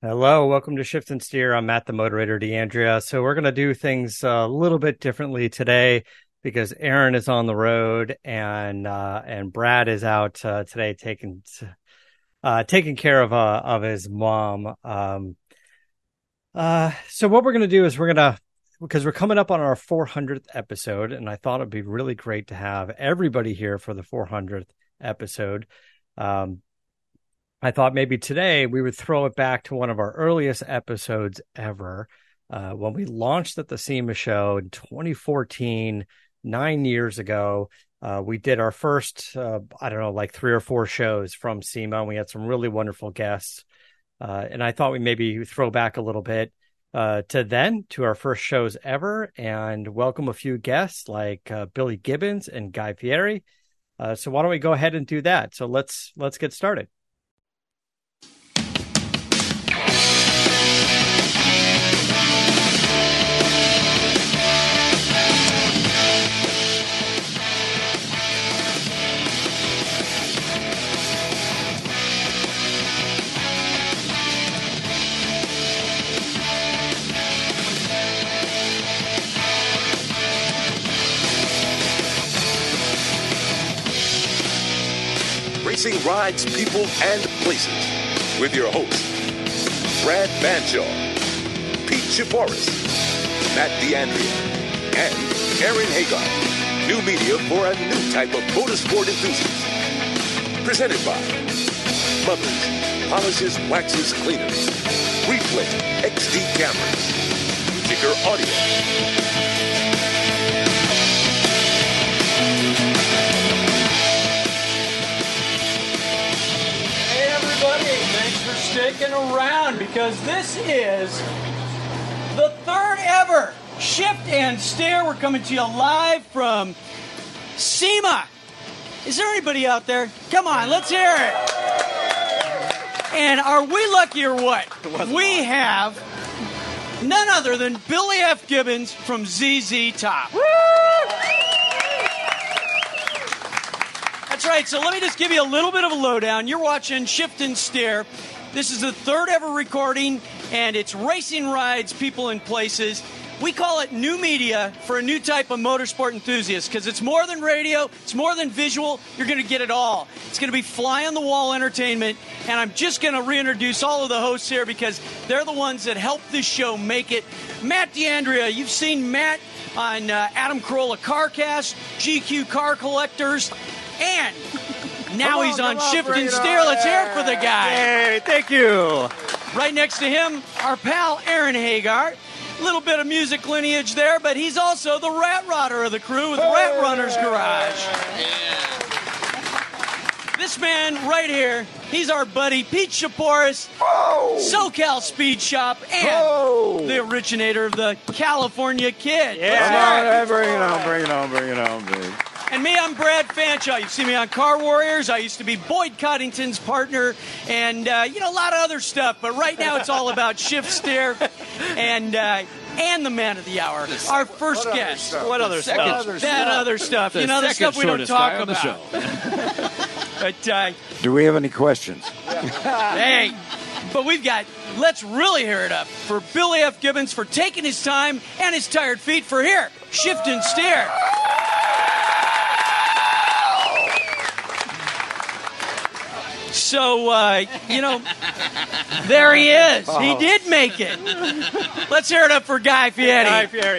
Hello, welcome to Shift and Steer. I'm Matt, the moderator, DeAndrea. So we're going to do things a little bit differently today because Aaron is on the road and Brad is out today taking care of his mom. So what we're going to do is because we're coming up on our 400th episode, and I thought it'd be really great to have everybody here for the 400th episode. I thought maybe today we would throw it back to one of our earliest episodes ever, when we launched at the SEMA show in 2014, 9 years ago. We did our first, like 3 or 4 shows from SEMA, and we had some really wonderful guests. And I thought we maybe throw back a little bit to our first shows ever and welcome a few guests like Billy Gibbons and Guy Fieri. So why don't we go ahead and do that? So let's get started. Racing rides, people, and places. With your hosts, Brad Banshaw, Pete Chaporis, Matt D'Andrea, and Aaron Hagar. New media for a new type of motorsport enthusiast. Presented by Mothers, Polishes, Waxes, Cleaners, Reflect XD Cameras, Ticker Audio. Sticking around because this is the third ever Shift and Steer. We're coming to you live from SEMA. Is there anybody out there? Come on, let's hear it. And are we lucky or what? We have none other than Billy F. Gibbons from ZZ Top. Woo! That's right, so let me just give you a little bit of a lowdown. You're watching Shift and Steer. This is the third ever recording, and it's racing rides, people, and places. We call it new media for a new type of motorsport enthusiast because it's more than radio, it's more than visual. You're going to get it all. It's going to be fly-on-the-wall entertainment, and I'm just going to reintroduce all of the hosts here because they're the ones that helped this show make it. Matt D'Andrea, you've seen Matt on Adam Carolla CarCast, GQ Car Collectors, and now he's on Shift and Steer. Let's hear it for the guy. Hey, thank you. Right next to him, our pal Aaron Hagar. A little bit of music lineage there, but he's also the rat rodder of the crew with Rat Runner's Garage. Yeah. This man right here, he's our buddy Pete Chaporis, SoCal Speed Shop, and the originator of the California Kid. Yeah, bring it on, baby. And me, I'm Brad Fanshaw. You see me on Car Warriors. I used to be Boyd Coddington's partner and, a lot of other stuff. But right now it's all about Shift Steer and the man of the hour. Our first guest. What other stuff? That other stuff. The stuff we don't talk about. But, do we have any questions? Hey, but let's really hear it up for Billy F. Gibbons for taking his time and his tired feet for here, Shift and Steer. So, there he is. He did make it. Let's hear it up for Guy Fieri. Guy Fieri.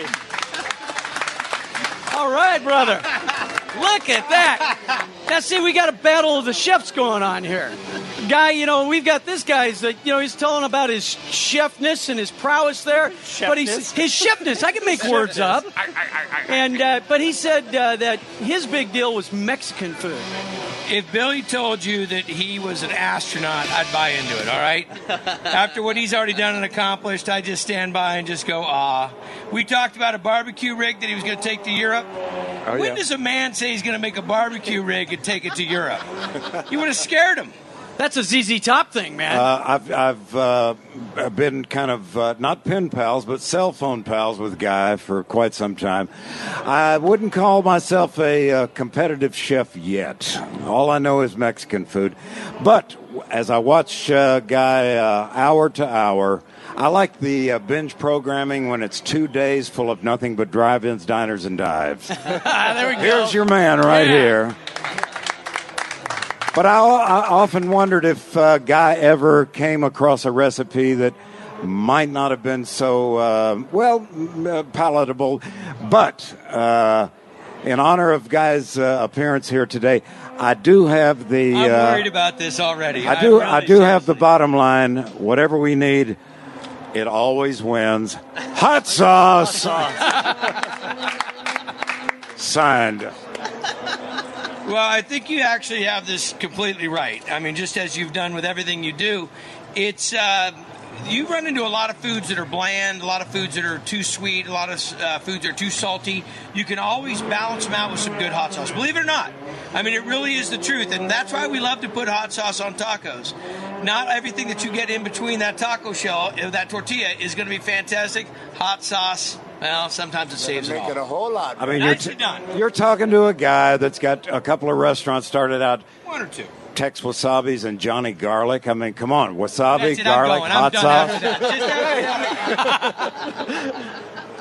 All right, brother. Look at that. Now, see, we got a battle of the chefs going on here. Guy, we've got this guy that, he's telling about his chefness and his prowess there. But his chefness. I can make words up. But he said that his big deal was Mexican food. If Billy told you that he was an astronaut, I'd buy into it, all right? After what he's already done and accomplished, I just stand by and just go, ah. We talked about a barbecue rig that he was going to take to Europe. When does a man say he's going to make a barbecue rig and take it to Europe? You would have scared him. That's a ZZ Top thing, man. I've been kind of not pen pals, but cell phone pals with Guy for quite some time. I wouldn't call myself a competitive chef yet. All I know is Mexican food. But as I watch Guy hour to hour, I like the binge programming when it's 2 days full of nothing but drive-ins, diners, and dives. There we go. Here's your man right here. But I often wondered if Guy ever came across a recipe that might not have been so, palatable. But in honor of Guy's appearance here today, I do have the... I'm worried about this already. I do have the bottom line. Whatever we need, it always wins. Hot sauce! Signed. Well, I think you actually have this completely right. I mean, just as you've done with everything you do, it's you run into a lot of foods that are bland, a lot of foods that are too sweet, a lot of foods that are too salty. You can always balance them out with some good hot sauce. Believe it or not. I mean, it really is the truth, and that's why we love to put hot sauce on tacos. Not everything that you get in between that taco shell, that tortilla, is going to be fantastic. Hot sauce, well, sometimes it saves it all. Make it a whole lot. I mean, Nicely done. you're talking to a guy that's got a couple of restaurants started out. One or two. Tex Wasabis and Johnny Garlic. I mean, come on. Wasabi, That's it, garlic, I'm hot done sauce. after that.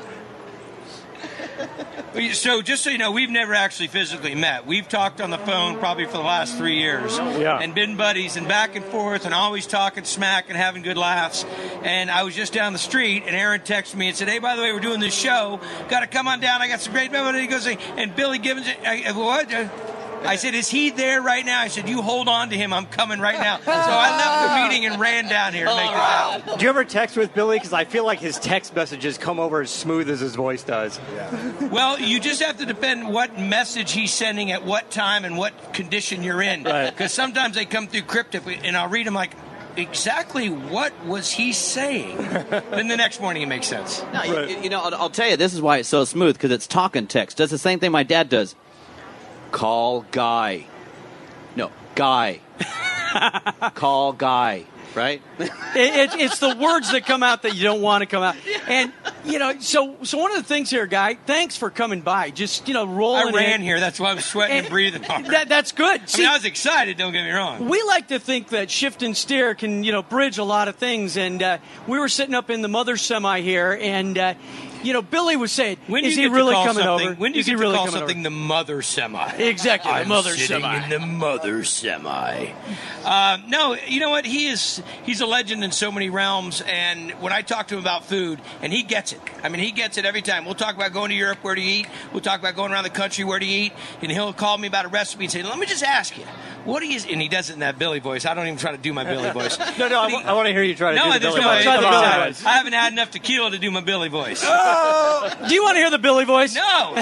So, just so you know, we've never actually physically met. We've talked on the phone probably for the last 3 years. Yeah. And been buddies and back and forth and always talking smack and having good laughs. And I was just down the street and Aaron texted me and said, hey, by the way, we're doing this show. Got to come on down. I got some great memories. He goes, and Billy Gibbons, what? I said, is he there right now? I said, you hold on to him. I'm coming right now. So I left the meeting and ran down here to make this happen. Do you ever text with Billy? Because I feel like his text messages come over as smooth as his voice does. Well, you just have to depend what message he's sending at what time and what condition you're in. Right. Because sometimes they come through cryptic, and I'll read them like, exactly what was he saying? Then the next morning it makes sense. No, you know, I'll tell you, this is why it's so smooth, because it's talking text. Does the same thing my dad does. Call Guy. No, Guy. Call Guy. Right? It's the words that come out that you don't want to come out. And, you know, so one of the things here, Guy, thanks for coming by. Just, you know, rolling in. I ran here. That's why I was sweating and breathing hard. That's good. I mean, I was excited, don't get me wrong. We like to think that Shift and Steer can, you know, bridge a lot of things. And we were sitting up in the mother semi here, and, you know, Billy was saying, is he really coming over? When do you get to call something the mother semi? Exactly, the mother sitting semi. in the mother semi. No, you know what? He's a legend in so many realms, and when I talk to him about food, and he gets it. I mean, he gets it every time. We'll talk about going to Europe, where to eat. We'll talk about going around the country, where to eat, and he'll call me about a recipe and say, let me just ask you, what do you... And he does it in that Billy voice. I don't even try to do my Billy voice. No, I want to hear you try to do the Billy voice. Try the Billy voice. I haven't had enough tequila to do my Billy voice. Do you want to hear the Billy voice? No.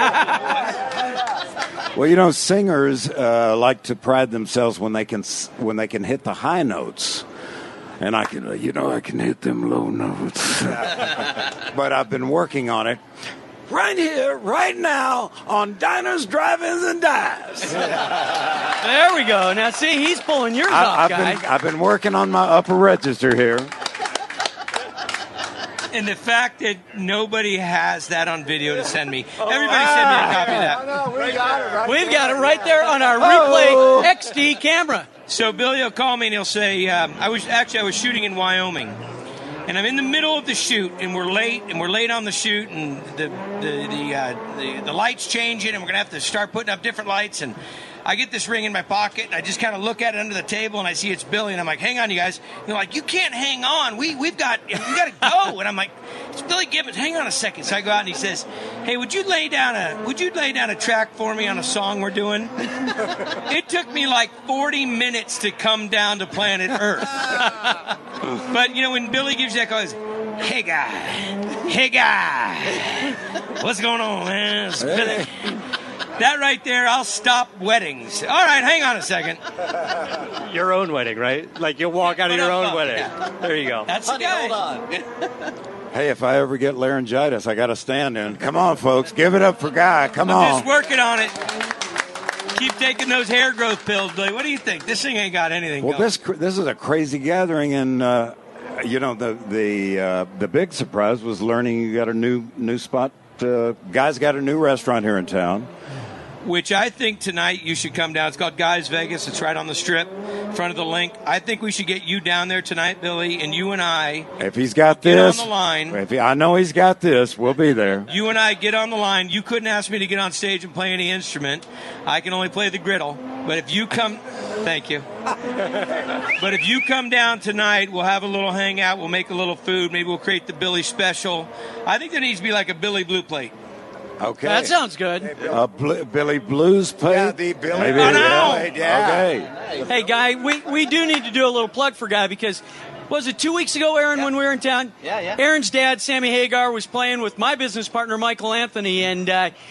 Well, you know, singers like to pride themselves when they can hit the high notes, and I can hit them low notes. But I've been working on it. Right here, right now, on Diners, Drive-Ins, and Dives. There we go. Now, see, he's pulling yours off, Guy. I've been working on my upper register here. And the fact that nobody has that on video to send me. Everybody send me a copy of that. No, we got it right We've got it right there on our Replay XD camera. So Billy will call me and he'll say, I was shooting in Wyoming. And I'm in the middle of the shoot, and we're late on the shoot, and the lights changing, and we're going to have to start putting up different lights, and I get this ring in my pocket, and I just kind of look at it under the table, and I see it's Billy, and I'm like, hang on, you guys. And they're like, you can't hang on. We got to go. And I'm like, it's Billy Gibbons. Hang on a second. So I go out, and he says, hey, would you lay down a track for me on a song we're doing? It took me like 40 minutes to come down to planet Earth. But, you know, when Billy gives you that call, he says, hey, guy, what's going on, man? It's Billy. That right there, I'll stop weddings. All right, hang on a second. Your own wedding, right? Like you'll walk out of your own wedding. Yeah. There you go. That's the guy. Hold on. Hey, if I ever get laryngitis, I got to stand in. Come on, folks. Give it up for Guy. Come I'm on. just working on it. Keep taking those hair growth pills, Billy. What do you think? This thing ain't got anything Well, going. this is a crazy gathering, and you know the big surprise was learning you got a new spot. Guy's got a new restaurant here in town. which I think tonight you should come down. It's called Guys Vegas. It's right on the Strip, in front of the link. I think we should get you down there tonight, Billy, and you and I. If he's got get this, on the line. I know he's got this, we'll be there. You and I get on the line. You couldn't ask me to get on stage and play any instrument. I can only play the griddle. But if you come, thank you. But if you come down tonight, we'll have a little hangout. We'll make a little food. Maybe we'll create the Billy special. I think there needs to be like a Billy Blue Plate. Okay. That sounds good. Billy Blues plate? Yeah, the Billy Maybe Blues plate, yeah. Okay. Hey, Guy, we do need to do a little plug for Guy because, was it 2 weeks ago, Aaron, when we were in town? Yeah. Aaron's dad, Sammy Hagar, was playing with my business partner, Michael Anthony, and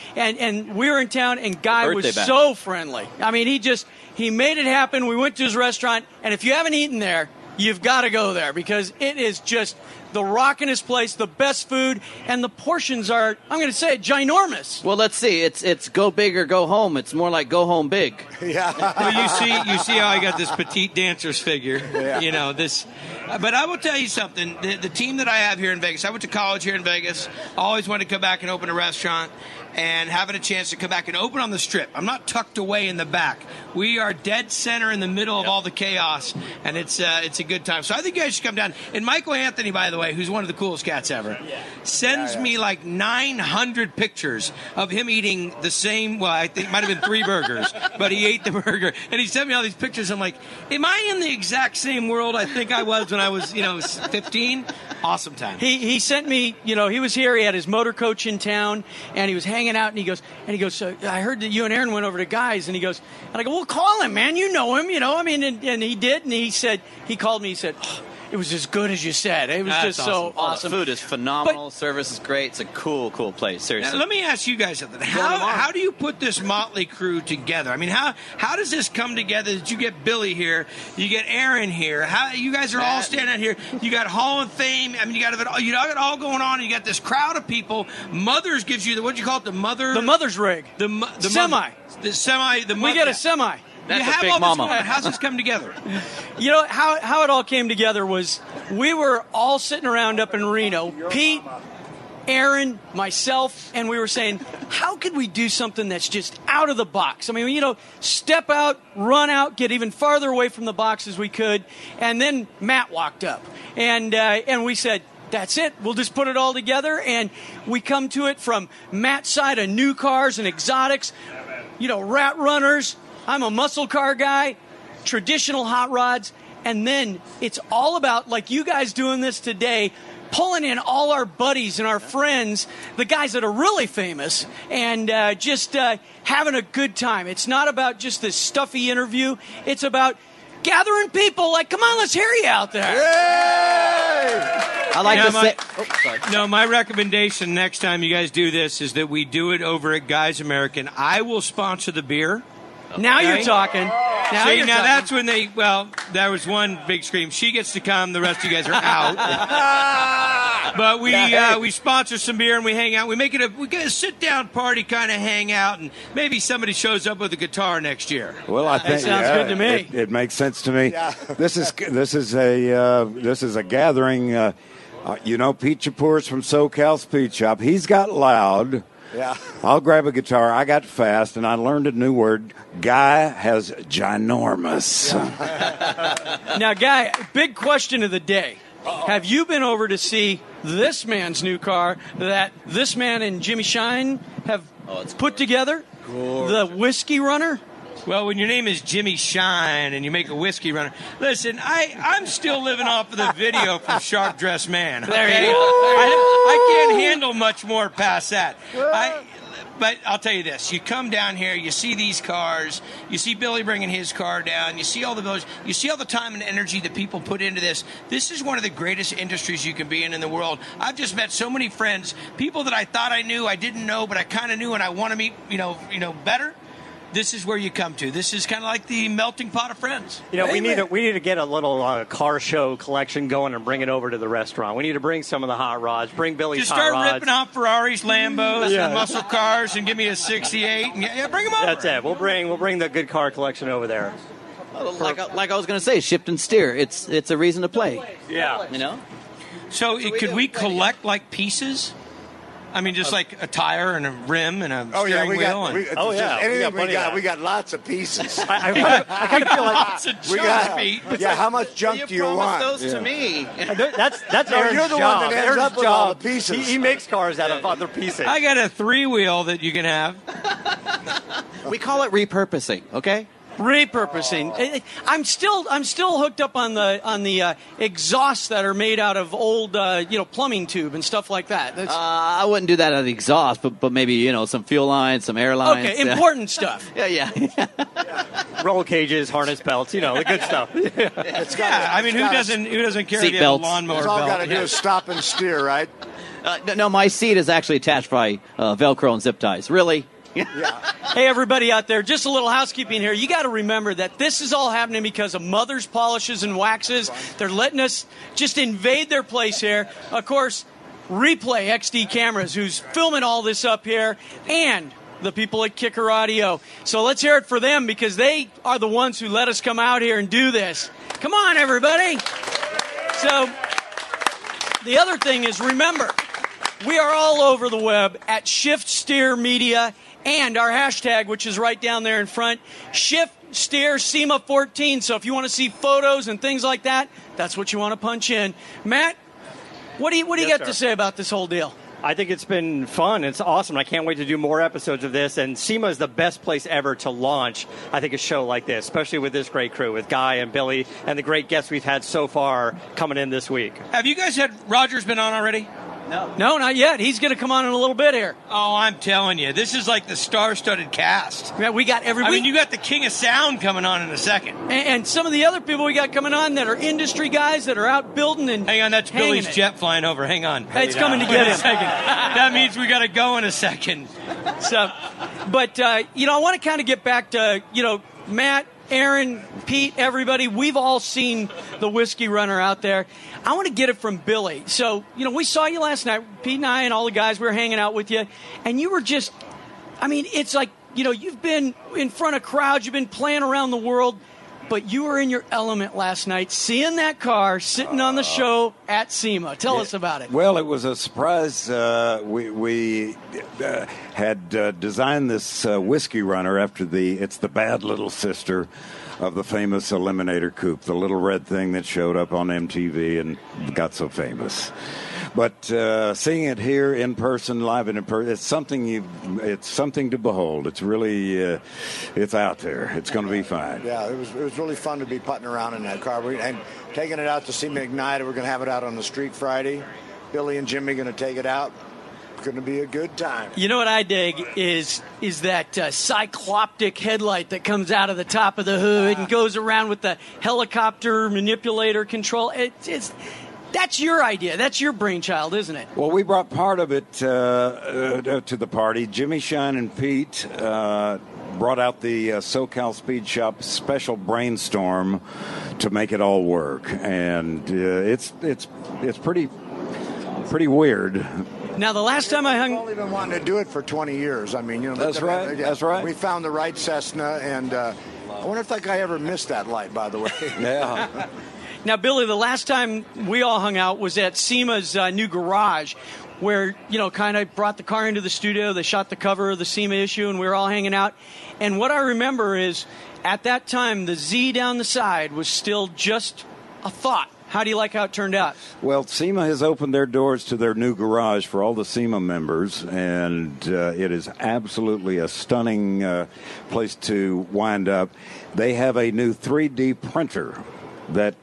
we were in town, and Guy was so friendly. I mean, he made it happen. We went to his restaurant, and if you haven't eaten there, you've got to go there because it is just the rockinest place, the best food, and the portions are, I'm going to say, ginormous. Well, let's see. It's go big or go home. It's more like go home big. Yeah. Well, you see how I got this petite dancer's figure. Yeah. You know this. But I will tell you something. The team that I have here in Vegas, I went to college here in Vegas. Always wanted to come back and open a restaurant. And having a chance to come back and open on the Strip. I'm not tucked away in the back. We are dead center in the middle of all the chaos, and it's a good time. So I think you guys should come down. And Michael Anthony, by the way, who's one of the coolest cats ever, sends me like 900 pictures of him eating the same, well, I think it might have been 3 burgers, but he ate the burger. And he sent me all these pictures. I'm like, am I in the exact same world I think I was when I was, 15? Awesome time. He sent me, he was here. He had his motor coach in town, and he was hanging out, and he goes, so I heard that you and Aaron went over to Guys, and I go, well, call him, man. You know him, and he did, and he called me, he said, it was as good as you said. It was just awesome. So awesome. The food is phenomenal. Service is great. It's a cool place. Seriously. Now, let me ask you guys something. How do you put this motley crew together? I mean, how does this come together? That you get Billy here, you get Aaron here. How you guys are all standing out here? You got Hall of Fame. I mean, you got it all going on. And you got this crowd of people. Mothers gives you what do you call it? The mother's rig. The semi. We get a semi. That's a big mama. How's this come together? How it all came together was we were all sitting around up in Reno. Pete, Aaron, myself, and we were saying, how could we do something that's just out of the box? I mean, step out, run out, get even farther away from the box as we could. And then Matt walked up, and we said, that's it. We'll just put it all together. And we come to it from Matt's side of new cars and exotics, rat runners. I'm a muscle car guy, traditional hot rods, and then it's all about, like you guys doing this today, pulling in all our buddies and our friends, the guys that are really famous, and just having a good time. It's not about just this stuffy interview. It's about gathering people like, come on, let's hear you out there. Yay! I like to say... sorry. No, my recommendation next time you guys do this is that we do it over at Guys American. I will sponsor the beer. Now you're talking. Now that's when there was one big scream. She gets to come. The rest of you guys are out. But we sponsor some beer and we hang out. We get a sit down party, kind of hang out, and maybe somebody shows up with a guitar next year. Well, I think that sounds good to me. It makes sense to me. Yeah. This is a gathering. Pete Chapour's from SoCal Speed Shop. He's got loud. Yeah. I'll grab a guitar. I got fast, and I learned a new word. Guy has ginormous. Yeah. Now, Guy, big question of the day. Have you been over to see this man's new car that this man and Jimmy Shine have put together? The Whiskey Runner? Well, when your name is Jimmy Shine and you make a whiskey runner, listen, I'm still living off of the video from Sharp Dressed Man. There you go. I can't handle much more past that. But I'll tell you this. You come down here, you see these cars, you see Billy bringing his car down, you see all the village, you see all the time and energy that people put into this. This is one of the greatest industries you can be in the world. I've just met so many friends, people that I thought I knew, I didn't know, but I kind of knew and I want to meet, better. This is where you come to. This is kind of like the melting pot of friends. We need to get a little car show collection going and bring it over to the restaurant. We need to bring some of the hot rods. Bring Billy's hot rods. Just start ripping off Ferraris, Lambos, and muscle cars, and give me a '68. And bring them over. That's it. We'll bring the good car collection over there. Like I was going to say, shift and steer. It's a reason to play. Yeah. So could we collect like pieces? I mean, just like a tire and a rim and a Oh yeah, steering wheel. we got lots of pieces. I kind of feel like Lots of We junk, got, Pete. yeah. How much junk do you want? those to me. that's No, Aaron's you're the one job. that ends Aaron's up with all job. the pieces. He makes cars out of other pieces. I got a 3-wheel that you can have. We call it repurposing, okay? Repurposing. I'm still hooked up on the exhausts that are made out of old plumbing tube and stuff like that. I wouldn't do that out of the exhaust, but maybe some fuel lines, some air lines. Okay, important stuff. Yeah. Roll cages, harness belts, the good stuff. I mean, who doesn't care if Seat you have a belts. lawnmower It's all belt? got to do is stop and steer, right? No, my seat is actually attached by Velcro and zip ties. Really? Hey, everybody out there, just a little housekeeping here. You got to remember that this is all happening because of Mother's Polishes and Waxes. They're letting us just invade their place here. Of course, Replay XD Cameras, who's filming all this up here, and the people at Kicker Audio. So let's hear it for them because they are the ones who let us come out here and do this. Come on, everybody. So the other thing is, remember, we are all over the web at Shift Steer Media. And our hashtag, which is right down there in front, Shift Steer SEMA 14. So if you want to see photos and things like that, that's what you want to punch in. Matt, what do you got to say about this whole deal? I think it's been fun. It's awesome. I can't wait to do more episodes of this. And SEMA is the best place ever to launch, I think, a show like this, especially with this great crew, with Guy and Billy and the great guests we've had so far coming in this week. Have you guys had Roger's been on already? No, not yet. He's going to come on in a little bit here. Oh, I'm telling you, this is like the star-studded cast. Yeah, we got everybody. I mean, you got the King of Sound coming on in a second. And some of the other people we got coming on that are industry guys that are out building and Hang on, that's Billy's it. jet flying over. Hang on. It's coming to Wait get a him. second. That means we got to go in a second. So, but I want to kind of get back to Matt, Aaron, Pete, everybody. We've all seen the Whiskey Runner out there. I want to get it from Billy. So, we saw you last night, Pete and I and all the guys. We were hanging out with you, and you were just, it's like, you've been in front of crowds, you've been playing around the world, but you were in your element last night, seeing that car sitting on the show at SEMA. Tell us about it. Well, it was a surprise. We had designed this Whiskey Runner after it's the bad little sister of the famous Eliminator Coupe, the little red thing that showed up on MTV and got so famous. But seeing it here in person, live and in person, it's something to behold. It's really, it's out there. It's going to be fine. Yeah, it was really fun to be putting around in that car. And taking it out to SEMA Ignited. We're going to have it out on the street Friday. Billy and Jimmy going to take it out. It's going to be a good time. You know what I dig is that cycloptic headlight that comes out of the top of the hood and goes around with the helicopter manipulator control. That's your idea. That's your brainchild, isn't it? Well, we brought part of it to the party. Jimmy Shine and Pete brought out the SoCal Speed Shop special brainstorm to make it all work, and it's pretty weird. Now, the last time I We've only been wanting to do it for 20 years. I mean, That's right. That's right. We found the right Cessna, and I wonder if that guy ever missed that light, by the way. Yeah. Now, Billy, the last time we all hung out was at SEMA's new garage, where, kind of brought the car into the studio. They shot the cover of the SEMA issue, and we were all hanging out. And what I remember is, at that time, the Z down the side was still just a thought. How do you like how it turned out? Well, SEMA has opened their doors to their new garage for all the SEMA members, and it is absolutely a stunning place to wind up. They have a new 3D printer that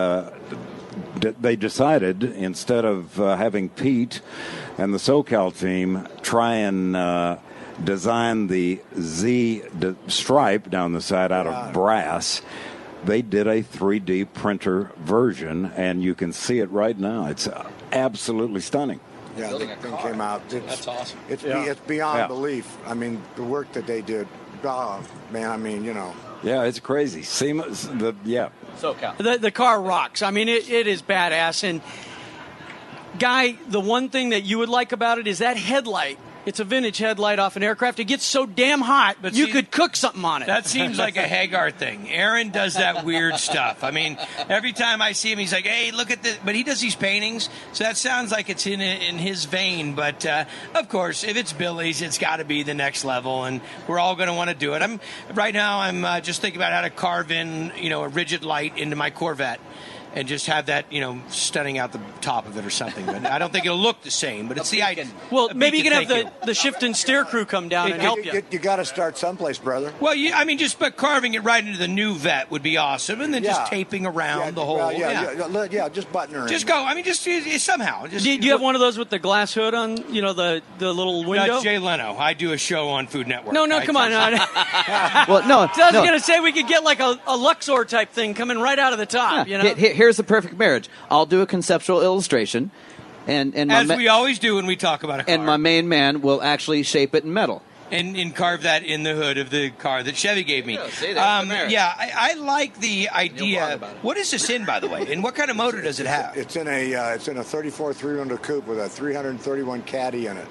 they decided, instead of having Pete and the SoCal team try and design the Z stripe down the side out of brass, they did a 3D printer version, and you can see it right now. It's absolutely stunning. Yeah, the thing came out. That's awesome. It's beyond belief. I mean, the work that they did. Oh, man, I mean, Yeah, it's crazy. SEMA's SoCal. The car rocks. I mean, it is badass. And, Guy, the one thing that you would like about it is that headlight It's a vintage headlight off an aircraft. It gets so damn hot, but you could cook something on it. That seems like a Hagar thing. Aaron does that weird stuff. I mean, every time I see him, he's like, hey, look at this. But he does these paintings, so that sounds like it's in his vein. But, of course, if it's Billy's, it's got to be the next level, and we're all going to want to do it. Right now, I'm just thinking about how to carve in, a rigid light into my Corvette. And just have that, stunning out the top of it or something. But I don't think it'll look the same, but it's the idea. Well, maybe you can have the shift and steer crew come down and help you. You got to start someplace, brother. Well, just carving it right into the new vet would be awesome, and then just taping around the whole. Just button her in. Just go. Just somehow. Do you have one of those with the glass hood on? The little window. That's Jay Leno. I do a show on Food Network. No, come on. Well, no. So I was going to say we could get like a Luxor type thing coming right out of the top. Here's the perfect marriage. I'll do a conceptual illustration, and as we always do when we talk about a car. And my main man will actually shape it in metal. And carve that in the hood of the car that Chevy gave me. I like the idea. What is this in, by the way? And what kind of motor does it have? It's in a 34 three-window coupe with a 331 Caddy in it.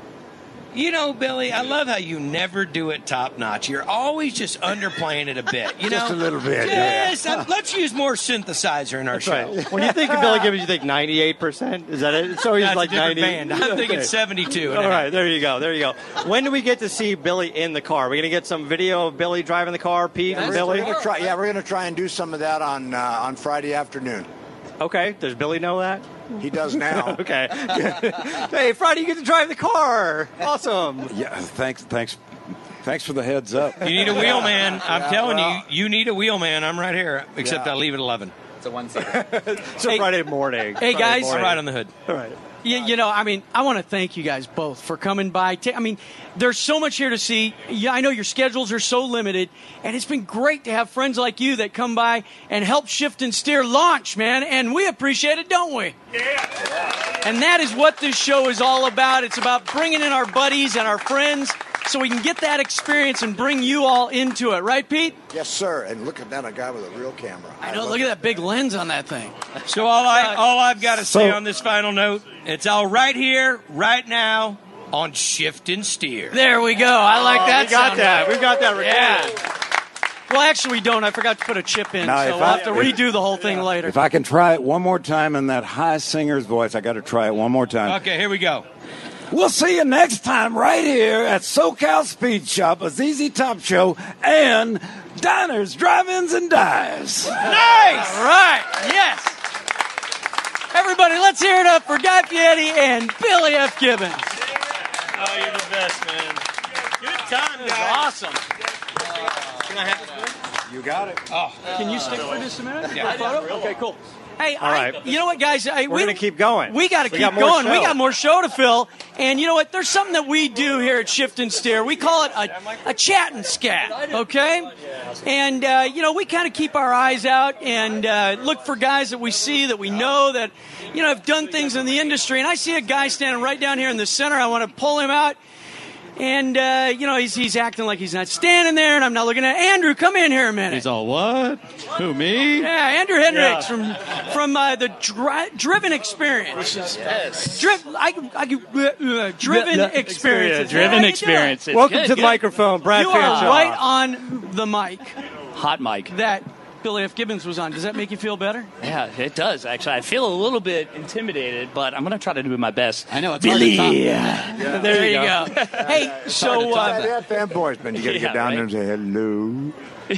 Billy, I love how you never do it top notch. You're always just underplaying it a bit. Just a little bit. Yes. Let's use more synthesizer in our show. Right. When you think of Billy Gibbons, you think 98%. Is that it? So he's That's like a different 90. Band. I'm thinking 72. All right, there you go. When do we get to see Billy in the car? We're gonna get some video of Billy driving the car, Pete and Billy. We're gonna try and do some of that on Friday afternoon. Okay. Does Billy know that? He does now. Okay. Hey, Friday, you get to drive the car. Awesome. Yeah, thanks for the heads up. You need a wheelman. I'm telling you need a wheelman. I'm right here, except I leave at 11. It's a one-seater. So Friday morning. Hey, guys. Right on the hood. All right. I want to thank you guys both for coming by. There's so much here to see. I know your schedules are so limited, and it's been great to have friends like you that come by and help Shift and Steer launch, man, and we appreciate it, don't we? Yeah. And that is what this show is all about. It's about bringing in our buddies and our friends so we can get that experience and bring you all into it. Right, Pete? Yes, sir. And look at that, a guy with a real camera. I know. Look at that big lens on that thing. So all I've got to say on this final note, it's all right here, right now, on Shift and Steer. There we go. I like that. We got that recorded. Yeah. Well, actually, we don't. I forgot to put a chip in, Now, so we'll have to redo the whole thing later. If I can try it one more time in that high singer's voice, I got to try it one more time. Okay, here we go. We'll see you next time right here at SoCal Speed Shop, a ZZ Top show, and Diners, Drive-Ins, and Dives. Nice! All right, yes. Everybody, let's hear it up for Guy Fieri and Billy F. Gibbons. Oh, you're the best, man. Good time, guys. Awesome. Can I have this? You got it. Oh. Can you stick for just a minute? Yeah. Photo? Okay, cool. Hey, All right. You know what, guys? We're going to keep going. We got to keep going. We got more show to fill. And you know what? There's something that we do here at Shift and Steer. We call it a chat and scat, okay? And, we kind of keep our eyes out and look for guys that we see, that we know, that, have done things in the industry. And I see a guy standing right down here in the center. I want to pull him out. And, he's acting like he's not standing there, and I'm not looking at Andrew. Come in here a minute. He's all, what? Who, me? Yeah, Andrew Hendricks from the Driven Experience. Yes. Driven Experiences. Driven Experiences. Welcome to the microphone, Brad You Fanshaw. are right on the mic Hot mic. that Billy F. Gibbons was on. Does that make you feel better? Yeah, it does, actually. I feel a little bit intimidated, but I'm going to try to do my best. I know, it's hard to top. There you go. Hey, so that fanboys, man. You got to get down there and say hello.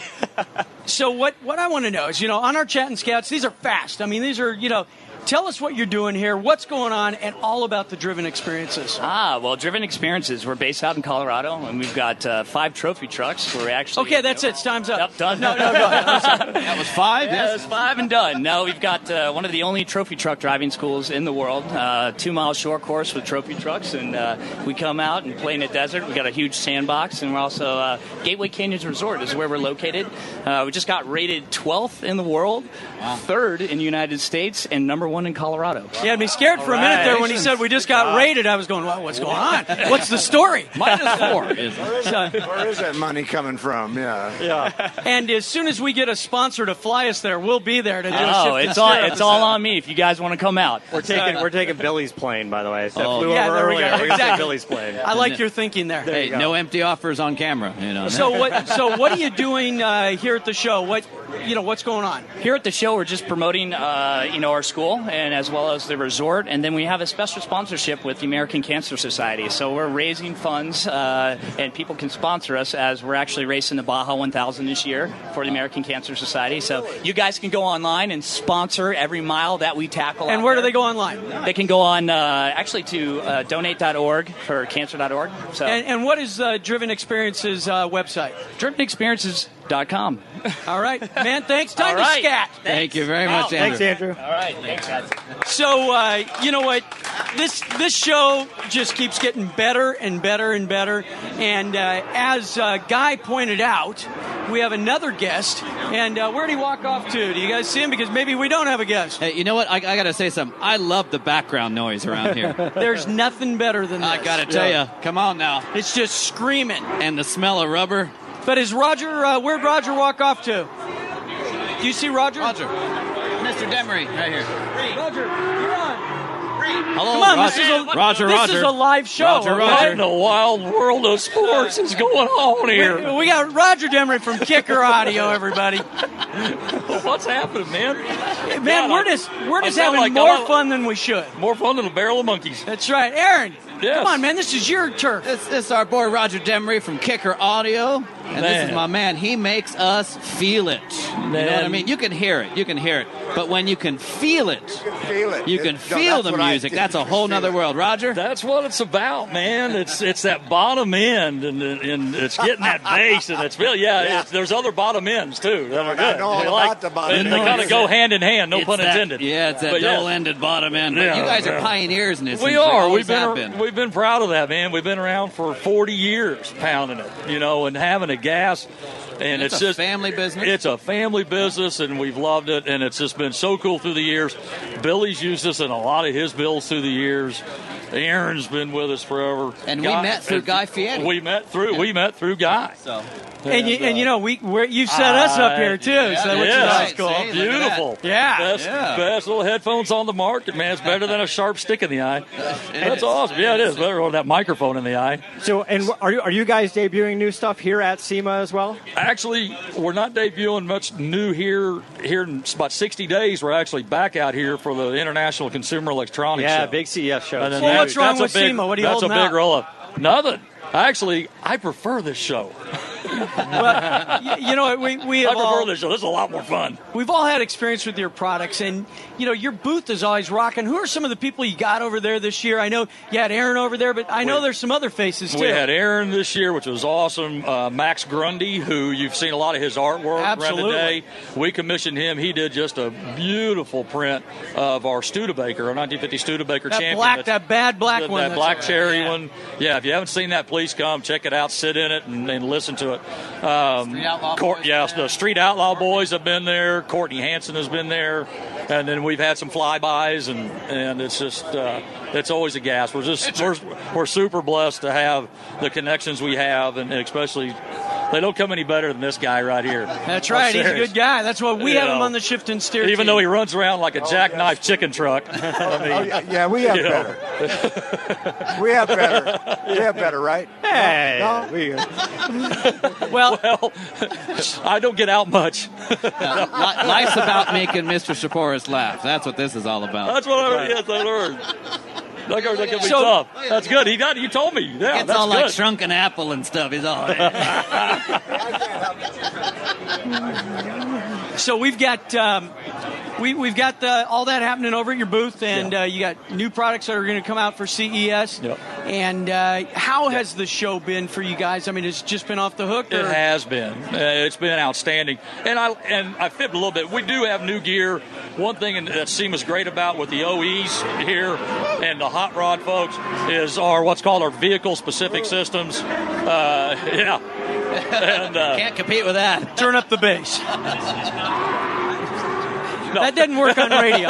So what I want to know is, on our Chat and Scouts, these are fast. I mean, these are, tell us what you're doing here, what's going on, and all about the Driven Experiences. Well, Driven Experiences, we're based out in Colorado, and we've got 5 trophy trucks. We're actually... Okay, that's it. Time's up. Yep, done. No, go ahead. That was 5? Yeah, that was 5 and done. No, we've got one of the only trophy truck driving schools in the world, 2-mile short course with trophy trucks, and we come out and play in the desert. We've got a huge sandbox, and we're also... Gateway Canyons Resort is where we're located. We just got rated 12th in the world, 3rd in the United States, and number 1 one in Colorado. You had me scared for a minute there when he said we just got raided. I was going, well, what's going on? What's the story? -4. Where is that money coming from? Yeah. And as soon as we get a sponsor to fly us there, we'll be there to do a Oh, Shift and it's Steer all on me if you guys want to come out. We're taking Billy's plane, by the way. So flew Yeah, over there we earlier. go. We're going to take Exactly. Billy's plane. I like your thinking there. Hey, no empty offers on camera. So what are you doing here at the show? What's going on? Here at the show, we're just promoting, our school and as well as the resort, and then we have a special sponsorship with the American Cancer Society. So we're raising funds, and people can sponsor us as we're actually racing the Baja 1000 this year for the American Cancer Society. So you guys can go online and sponsor every mile that we tackle. And where do they go online? They can go on to donate.org for cancer.org. So And what is Driven Experiences website? drivenexperiences.com. All right, man. Thanks. Time to scat. Thank you very much, Andrew. Thanks, Andrew. All right, thanks, guys. So you know what? This show just keeps getting better and better and better. And as Guy pointed out, we have another guest. And where did he walk off to? Do you guys see him? Because maybe we don't have a guest. Hey, you know what? I got to say something. I love the background noise around here. There's nothing better than this. I got to tell you. Come on now. It's just screaming. And the smell of rubber. But is Roger? Where'd Roger walk off to? Do you see Roger? Roger. Mr. Demery, right here. Roger, you're on. Hello, Come on, Roger. this is a live show. Roger, okay? Roger. What in the wild world of sports is going on here? We got Roger Demery from Kicker Audio, everybody. What's happening, man? Man, we're just having more fun than we should. More fun than a barrel of monkeys. That's right. Aaron, Yes. come on, man. This is your turf. This is our boy Roger Demery from Kicker Audio. And this is my man. He makes us feel it. You know what I mean? You can hear it. But when you can feel it, you can feel the music. That's a whole nother world. Roger? That's what it's about, man. It's that bottom end, and it's getting that bass, and it's really, there's other bottom ends, too, that are good. I know all about the bottom They kind of go hand in hand, no It's pun that- intended. Yeah, it's that But double-ended bottom end. But Yeah. you guys are pioneers in this. We Seems like are. always have been. We've been proud of that, man. We've been around for 40 years pounding it, and having a gas. And It's a just family business. It's a family business, and we've loved it. And it's just been so cool through the years. Billy's used us in a lot of his bills through the years. Aaron's been with us forever. And we met through Guy Fieri. We met through Guy. So. And you set us up here too, so which is Yes. cool. See, look at Beautiful. Yeah. Best little headphones on the market, man. It's better than a sharp stick in the eye. That's awesome. Yeah, it is. Better than that microphone in the eye. So, and are you guys debuting new stuff here at SEMA as well? Actually, we're not debuting much new here. Here in about 60 days, we're actually back out here for the International Consumer Electronics Show. Yeah, big CES show. And then Well, what's wrong that's a with big- SEMA? What are you That's a holding big out? roll-up. Nothing. Actually, I prefer this show. Well, you know, we I have prefer this show. This is a lot more fun. We've all had experience with your products, and your booth is always rocking. Who are some of the people you got over there this year? I know you had Aaron over there, but I know there's some other faces too. We had Aaron this year, which was awesome. Max Grundy, who you've seen a lot of his artwork around Absolutely. today. We commissioned him. He did just a beautiful print of our Studebaker, our 1950 Studebaker champion. that bad black one. That that's black right. cherry one. Yeah, if you haven't seen that, please come check it out, sit in it, and listen to it. Street Outlaw Boys. The Street Outlaw Boys have been there. Courtney Hansen has been there, and then we've had some flybys, and it's just it's always a gas. We're super blessed to have the connections we have, and especially they don't come any better than this guy right here. That's right. He's a good guy. That's why we have him on the Shift and Steer Even team. though he runs around like a jackknife chicken truck. Yeah, we have better. We have better. We have better, right? Hey, No? Well, I don't get out much. Life's about making Mr. Shaporis laugh. That's what this is all about. That's what I heard. Yes, I heard. That could be So- tough. That's good. You told me. Yeah, It's that's all good. like shrunken apple and stuff. He's all. so we've got we've got all that happening over at your booth, and you got new products that are going to come out for CES. Yep. And how has the show been for you guys? I mean, it's just been off the hook. It or- has been. It's been outstanding. And I fibbed a little bit. We do have new gear. One thing that SEMA's great about with the OEs here and the hot rod folks is what's called our vehicle-specific systems. Yeah. And, Can't compete with that. Turn up the bass. That didn't work on radio.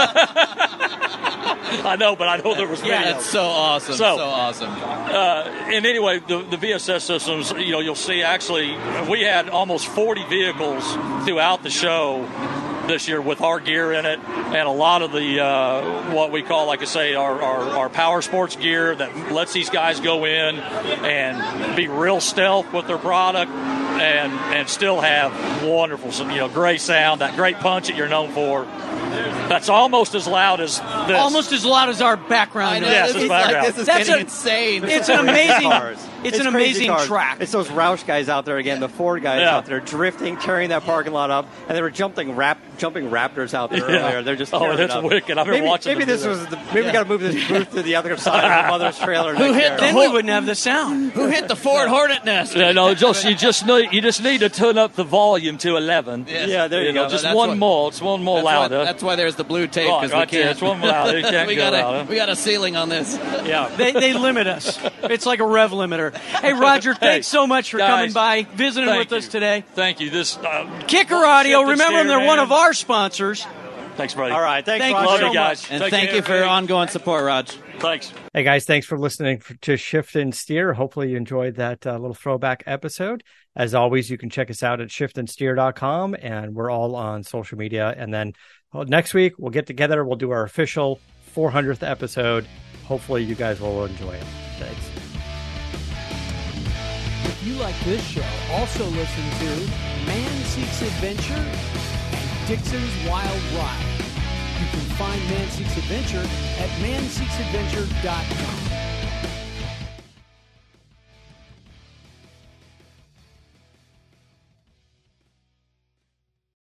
I know, but I know there was video. Yeah, that's so awesome. So awesome. And anyway, the VSS systems, you'll see actually we had almost 40 vehicles throughout the show this year with our gear in it, and a lot of the what we call, like I say, our power sports gear that lets these guys go in and be real stealth with their product and still have wonderful, great sound, that great punch that you're known for. That's almost as loud as this. Almost as loud as our background. I know, Yes, it's background. this is getting insane. It's an amazing. Cars. It's an crazy amazing cars. track. It's those Roush guys out there again, the Ford guys out there drifting, tearing that parking lot up, and they were jumping Raptors out there earlier. They're just tearing that's it up. wicked. I've been watching. Maybe them this do was that. maybe we got to move this booth to the other side of the mother's trailer. Who hit the Then we wouldn't have the sound. Who hit the Ford Hornet nest? You just need to turn up the volume to 11. Yes. Yeah, there you go. Just That's one what- more. It's one more That's why, louder. that's why there's the blue tape, Right, because right we there. can't. It's one more louder. You can't we go got louder. we got a ceiling on this. Yeah. They limit us. It's like a rev limiter. Hey, Roger, thanks so much for guys, coming by, visiting thank with us you. today. Thank you. This Kicker Audio, Shift and remember them, steer, they're one man. of our sponsors. Thanks, buddy. All right. Thanks, Thank you Roger. Love so you guys. much. And Take thank care, you for your ongoing support, Raj. Thanks. Hey guys, thanks for listening to Shift and Steer. Hopefully you enjoyed that little throwback episode. As always, you can check us out at shiftandsteer.com, and we're all on social media. And then next week we'll get together. We'll do our official 400th episode. Hopefully you guys will enjoy it. Thanks. If you like this show, also listen to Man Seeks Adventure and Dixon's Wild Ride. You can find Man Seeks Adventure at manseeksadventure.com.